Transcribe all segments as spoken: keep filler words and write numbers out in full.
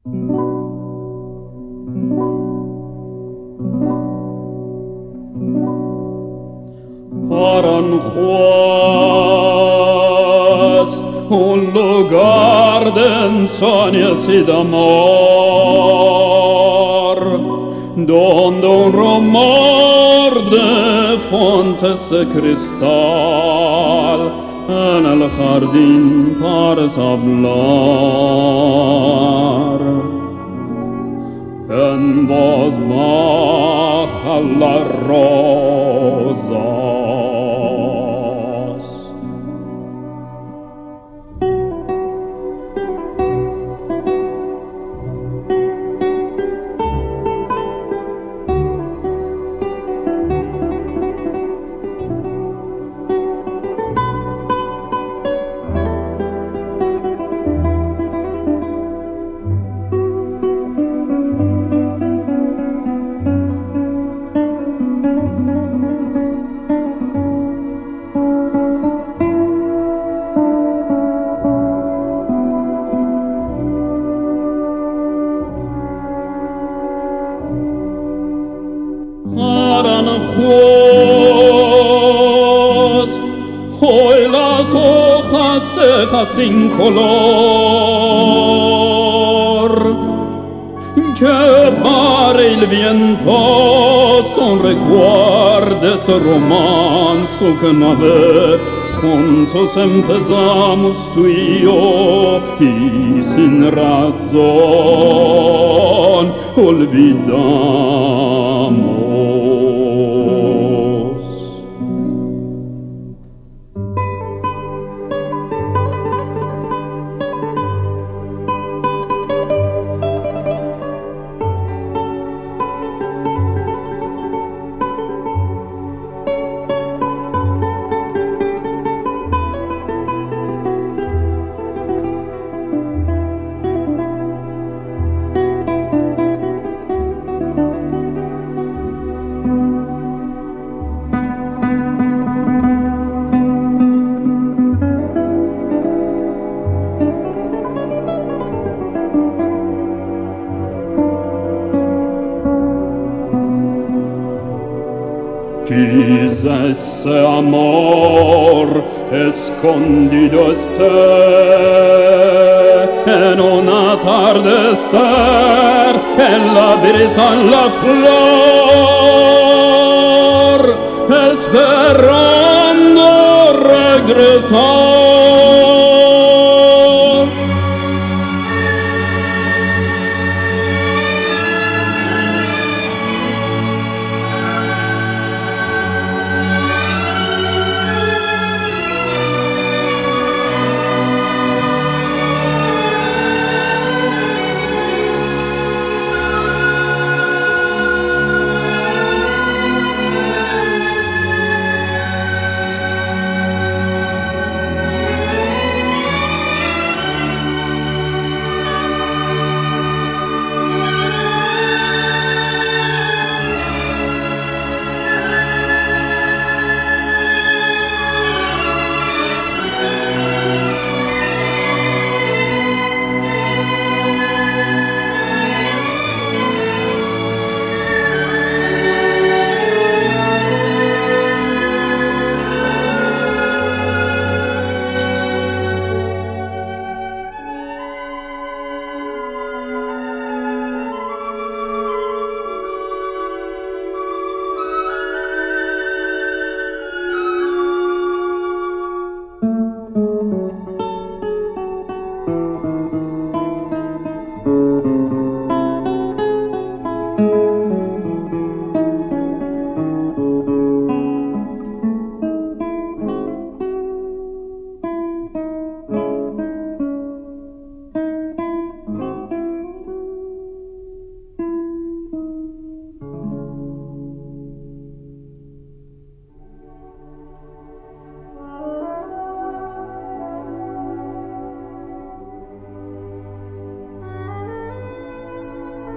Aranjuez, un lugar de ensueños y de amor, donde un rumor de fuentes de cristal en el jardín parece hablar. En voz baja las rosas. Aranjuez, hoy las hojas secan sin color, que para el viento son recuerdos romance que una vez juntos empezamos tú y yo, y sin razón olvidamos. Quizá ese amor escondido esté en un atardecer, en la brisa, en la flor, esperando regresar.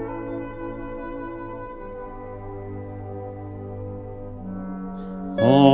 Oh.